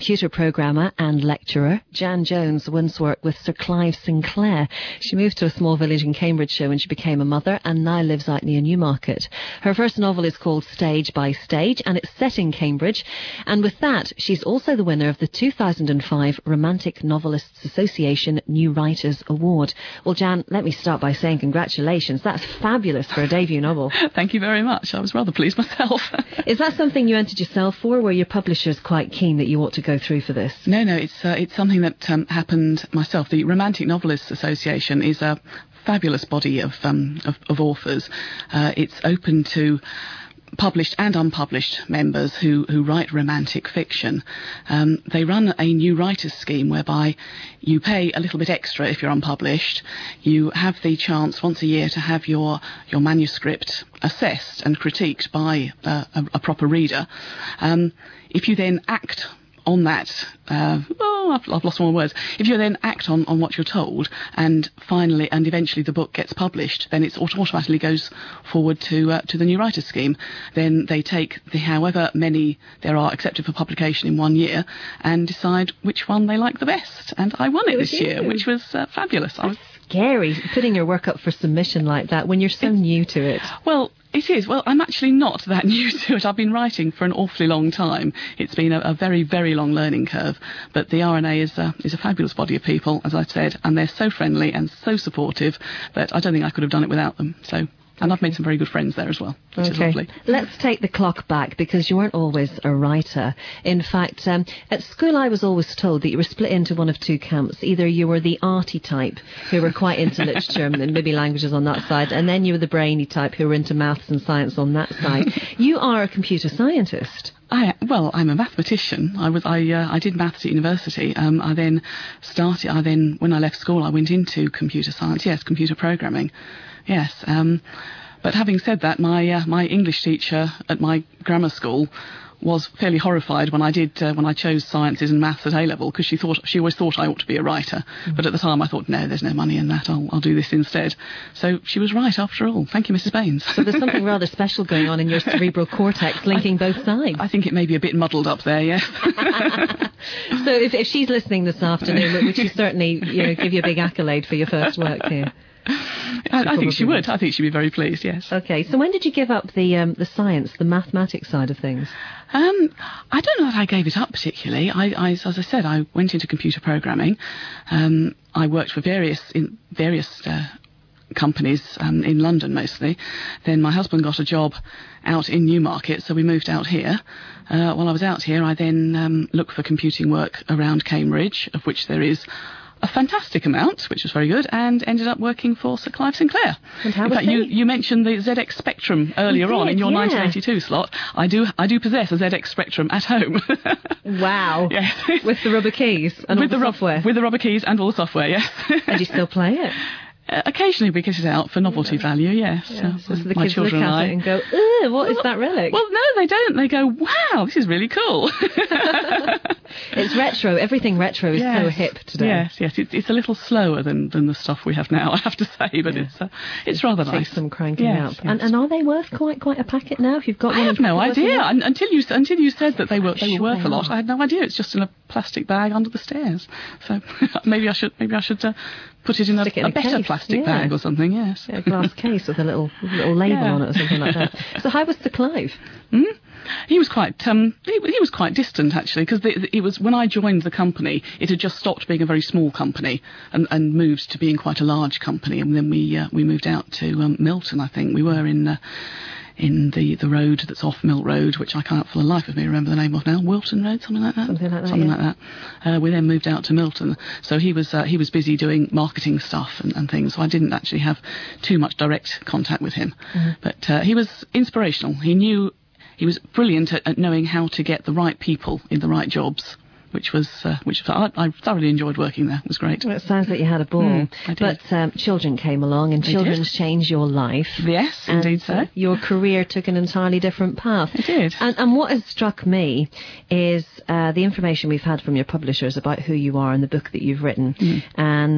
Computer programmer and lecturer. Jan Jones once worked with Sir Clive Sinclair. She moved to a small village in Cambridgeshire when she became a mother and now lives out near Newmarket. Her first novel is called Stage by Stage and it's set in Cambridge. And with that, she's also the winner of the 2005 Romantic Novelists Association New Writers Award. Well, Jan, let me start by saying congratulations. That's fabulous for a debut novel. Thank you very much. I was rather pleased myself. Is that something you entered yourself for? Were your publishers quite keen that you ought to go through for this? No, it's something that happened myself. The Romantic Novelists Association is a fabulous body of authors. It's open to published and unpublished members who write romantic fiction. They run a new writers scheme whereby you pay a little bit extra if you're unpublished. You have the chance once a year to have your manuscript assessed and critiqued by a proper reader. If you then act on that, I've lost more words. If you then act on what you're told, and eventually the book gets published, then it automatically goes forward to the new writers scheme. Then they take however many there are accepted for publication in 1 year and decide which one they like the best. And I won it this year, which was fabulous. Scary, putting your work up for submission like that when you're so new to it. Well, it is. Well, I'm actually not that new to it. I've been writing for an awfully long time. It's been a very, very long learning curve. But the RNA is a fabulous body of people, as I've said, and they're so friendly and so supportive that I don't think I could have done it without them. And I've made some very good friends there as well, which is lovely. Let's take the clock back, because you weren't always a writer. In fact, at school I was always told that you were split into one of two camps. Either you were the arty type, who were quite into literature and maybe languages on that side, and then you were the brainy type, who were into maths and science on that side. You are a computer scientist. I'm a mathematician. I did maths at university. I then, when I left school, I went into computer science. Yes, computer programming. Yes. But having said that, my English teacher at my grammar school was fairly horrified when I chose sciences and maths at A-level, because she always thought I ought to be a writer. But at the time I thought, no, there's no money in that. I'll do this instead. So she was right after all. Thank you, Mrs. Baines. So there's something rather special going on in your cerebral cortex, linking both sides. I think it may be a bit muddled up there, yes. So if she's listening this afternoon, would she certainly give you a big accolade for your first work here? I think she would. I think she'd be very pleased, yes. Okay, so when did you give up the science, the mathematics side of things? I don't know that I gave it up particularly. As I said, I went into computer programming. I worked for various companies in London mostly. Then my husband got a job out in Newmarket, so we moved out here. While I was out here, I then looked for computing work around Cambridge, of which there is a fantastic amount, which was very good, and ended up working for Sir Clive Sinclair. And how was in fact, you mentioned the ZX Spectrum earlier on in your 1982 slot. I do possess a ZX Spectrum at home. Wow. Yes. With the rubber keys and all the software. With the rubber keys and all the software, yes. And you still play it? Occasionally we get it out for novelty value, yes. So the kids look at it and go, what is that relic? Well, no, they don't. They go, wow, this is really cool. It's retro. Everything retro is so hip today. Yes. It's a little slower than the stuff we have now, I have to say, but it's rather nice. Takes some cranking up. Yes. And are they worth quite a packet now? If you've got one, I have no idea. Until you said that they were worth a lot, I had no idea. It's just in a plastic bag under the stairs. So maybe I should put it in a better plastic bag or something, yes. Yeah, a glass case with a little label on it or something like that. So how was Sir Clive? He was quite distant, actually, because it was when I joined the company, it had just stopped being a very small company and moved to being quite a large company, and then we moved out to Milton, I think. We were in the road that's off Milt Road, which I can't for the life of me remember the name of now. Wilton Road, something like that. Something like that. We then moved out to Milton, so he was busy doing marketing stuff and things. So I didn't actually have too much direct contact with him. But he was inspirational. He was brilliant at knowing how to get the right people in the right jobs. Which I thoroughly enjoyed working there. It was great. Well, it sounds like you had a ball. I did. But children came along, and children's changed your life. Yes, indeed so. Your career took an entirely different path. It did. And what has struck me is the information we've had from your publishers about who you are and the book that you've written. And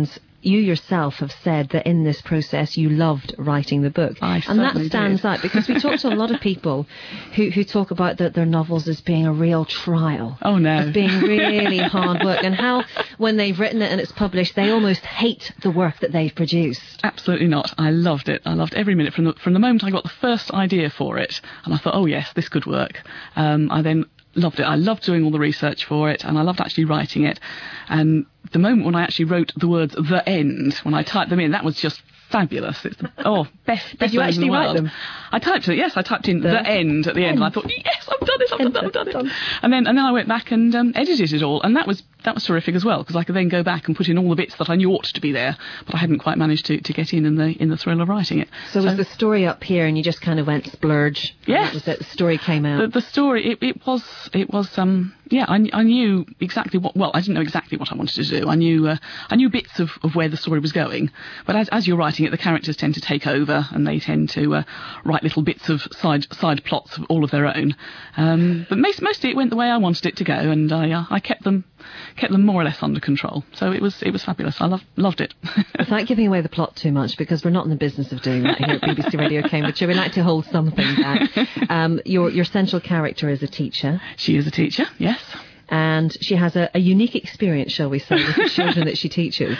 you yourself have said that in this process you loved writing the book. And that stands out, because we talk to a lot of people who talk about their novels as being a real trial. Oh, no. As being really hard work, and how when they've written it and it's published, they almost hate the work that they've produced. Absolutely not. I loved it. I loved every minute. From the moment I got the first idea for it, and I thought, oh yes, this could work. I then loved it. I loved doing all the research for it, and I loved actually writing it. And the moment when I actually wrote the words "the end," when I typed them in, that was just fabulous. It's best. Did you actually write them? I typed it. Yes, I typed in the end at the end. And I thought, yes, I've done it. I've done it. And then I went back and edited it all, and that was terrific as well, because I could then go back and put in all the bits that I knew ought to be there, but I hadn't quite managed to get in the thrill of writing it. So was the story up here, and you just kind of went splurge? Yes, that was it. The story came out. The story it was. Yeah, I knew exactly what. Well, I didn't know exactly what I wanted to do. I knew bits of where the story was going, but as you're writing it, the characters tend to take over, and they tend to write little bits of side plots of all of their own. But mostly it went the way I wanted it to go, and I kept them more or less under control. So it was fabulous. I loved it. Without giving away the plot too much, because we're not in the business of doing that here at BBC Radio Cambridgeshire. We like to hold something back. Your central character is a teacher. She is a teacher, yes. And she has a unique experience, shall we say, with the children that she teaches.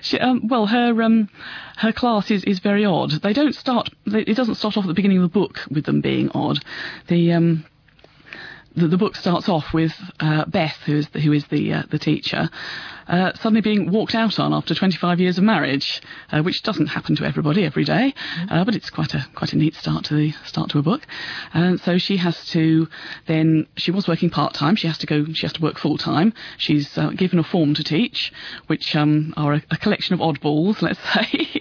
Her class is very odd. It doesn't start off at the beginning of the book with them being odd. The book starts off with Beth, who is the teacher, suddenly being walked out on after 25 years of marriage, which doesn't happen to everybody every day, but it's quite a neat start to a book. So she has to then. She was working part time. She has to work full time. She's given a form to teach, which are a collection of oddballs, let's say.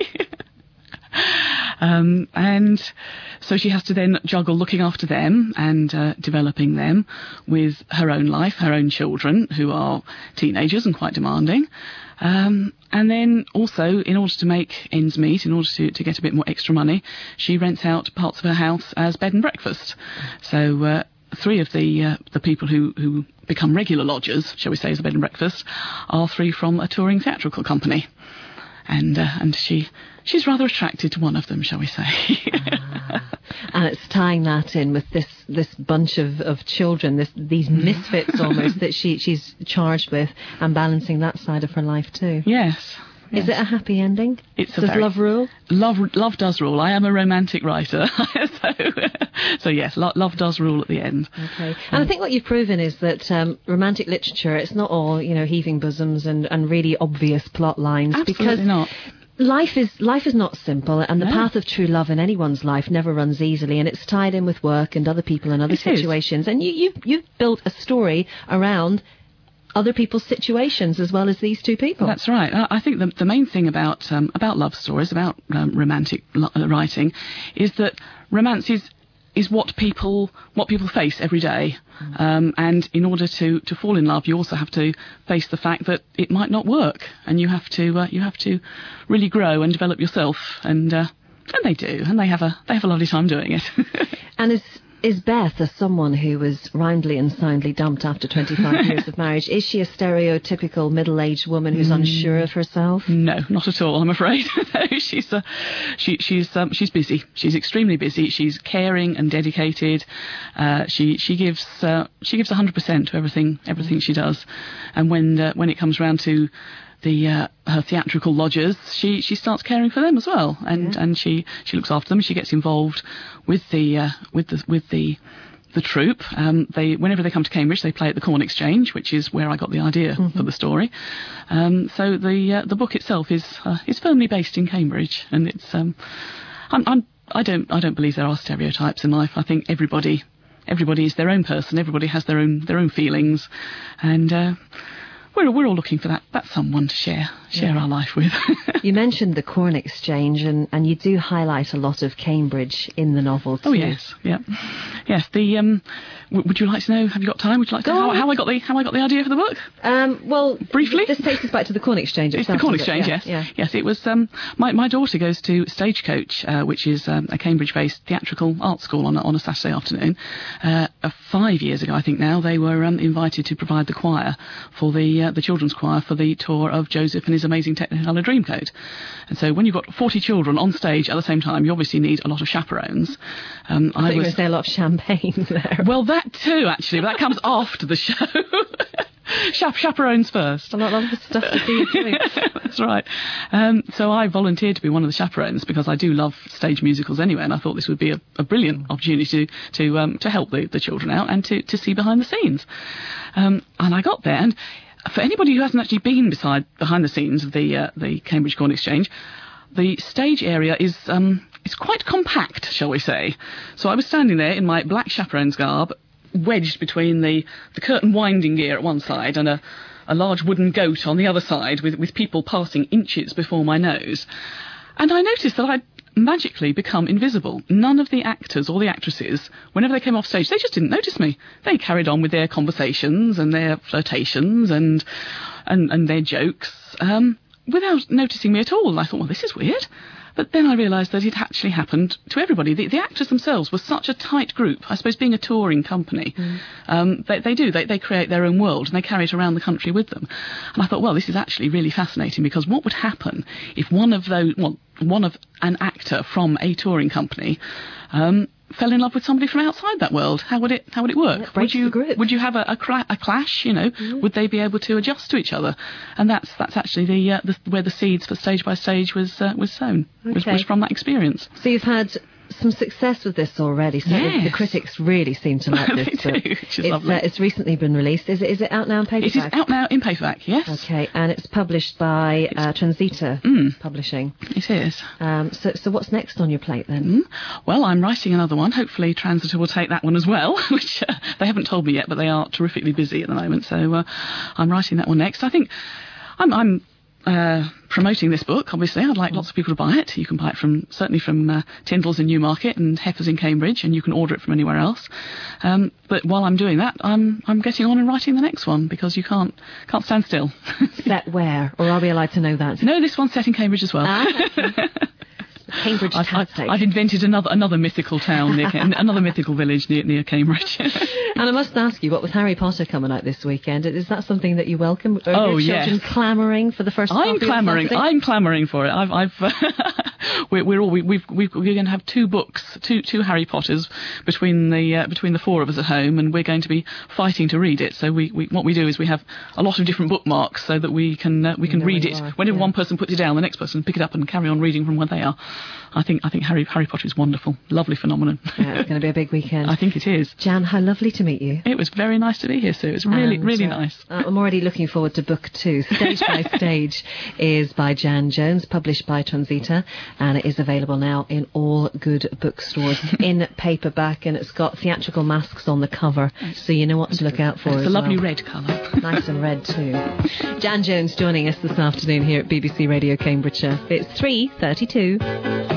And so she has to then juggle looking after them and developing them with her own life, her own children, who are teenagers and quite demanding. And then also, in order to make ends meet, in order to get a bit more extra money, she rents out parts of her house as bed and breakfast. So three of the people who become regular lodgers, shall we say, as a bed and breakfast, are three from a touring theatrical company. And she's rather attracted to one of them, shall we say. And it's tying that in with this bunch of children, these misfits almost, that she's charged with, and balancing that side of her life too. Yes. Is it a happy ending? Does love rule? Love does rule. I am a romantic writer, so yes, love does rule at the end. Okay, and I think what you've proven is that romantic literature, it's not all heaving bosoms and really obvious plot lines. Absolutely because not. Life is not simple, and the path of true love in anyone's life never runs easily, and it's tied in with work and other people and other situations. And you've built a story around other people's situations as well as these two people. That's right. I think the main thing about love stories, about romantic writing, is that romance is what people face every day. And in order to fall in love, you also have to face the fact that it might not work, and you have to really grow and develop yourself, and they do, and they have a lovely time doing it. And is Beth, as someone who was roundly and soundly dumped after 25 years of marriage, is she a stereotypical middle-aged woman who's unsure of herself? No, not at all, I'm afraid. No, she's busy. She's extremely busy. She's caring and dedicated. She gives 100% to everything she does. And when it comes round to her theatrical lodgers, she starts caring for them as well, and she looks after them. She gets involved with the troupe. Whenever they come to Cambridge, they play at the Corn Exchange, which is where I got the idea for the story. So the book itself is firmly based in Cambridge, and it's I don't believe there are stereotypes in life. I think everybody is their own person. Everybody has their own feelings, and we're all looking for that someone to share our life with. You mentioned the Corn Exchange, and you do highlight a lot of Cambridge in the novel too. Oh yes, yeah, yes. Would you like to know? Have you got time? Would you like to know how I got the idea for the book? Well, briefly. This takes us back to the Corn Exchange. It's the Corn Exchange, yes. Yeah. Yes, it was. My daughter goes to Stagecoach, which is a Cambridge-based theatrical art school on a Saturday afternoon. 5 years ago, I think now, they were invited to provide the choir for the the children's choir for the tour of Joseph and his amazing Technicolor Dreamcoat. And so when you've got 40 children on stage at the same time, you obviously need a lot of chaperones. I thought you were going to say a lot of champagne there. Well, that too, actually, but that comes after the show. Chaperones first. A lot of stuff to see you doing. That's right. So I volunteered to be one of the chaperones because I do love stage musicals anyway, and I thought this would be a brilliant opportunity to help the children out and to see behind the scenes. And I got there, and for anybody who hasn't actually been behind the scenes of the Cambridge Corn Exchange, the stage area is quite compact, shall we say. So I was standing there in my black chaperone's garb, wedged between the curtain winding gear at one side and a large wooden goat on the other side with people passing inches before my nose. And I noticed that I'd magically become invisible. None of the actors or the actresses, whenever they came off stage, they just didn't notice me. They carried on with their conversations and their flirtations and their jokes without noticing me at all. And I thought, well, this is weird. But then I realised that it actually happened to everybody. The actors themselves were such a tight group. I suppose being a touring company, they create their own world and they carry it around the country with them. And I thought, well, this is actually really fascinating because what would happen if one of an actor from a touring company fell in love with somebody from outside that world? How would it work? Would you have a clash? Would they be able to adjust to each other? And that's actually where the seeds for Stage by Stage was sown. Okay. Was from that experience. So you've had some success with this already. So yes. The critics really seem to like this book. Which is lovely. It's recently been released. Is it out now in paperback? It is out now in paperback, yes. Okay, and it's published by Transita Publishing. It is. So what's next on your plate then? Well, I'm writing another one. Hopefully Transita will take that one as well, which they haven't told me yet, but they are terrifically busy at the moment. So I'm writing that one next. I think I'm promoting this book, obviously. I'd like lots of people to buy it. You can buy it certainly from Tyndall's in Newmarket and Heifers in Cambridge, and you can order it from anywhere else. But while I'm doing that, I'm getting on and writing the next one because you can't stand still. Set where? Or are we allowed to know that? No, this one's set in Cambridge as well. Cambridge Tactic. I've invented another mythical town, another mythical village near Cambridge. And I must ask you, what with Harry Potter coming out this weekend, is that something that you welcome? Are your children clamouring for the first copy? I'm clamouring for it. We're going to have two books, two Harry Potters between the four of us at home, and we're going to be fighting to read it. So what we do is we have a lot of different bookmarks so that we can read it. Whenever one person puts it down, the next person pick it up and carry on reading from where they are. I think Harry Potter is wonderful, lovely phenomenon. Yeah, it's going to be a big weekend. I think it is. Jan, how lovely to meet you. It was very nice to be here, Sue. It was really nice. I'm already looking forward to book 2. Stage by Stage is by Jan Jones, published by Transita, and it is available now in all good bookstores in paperback, and it's got theatrical masks on the cover, so you know what to look out for. It's a lovely red colour. Nice and red too. Jan Jones joining us this afternoon here at BBC Radio Cambridgeshire. It's 3:32.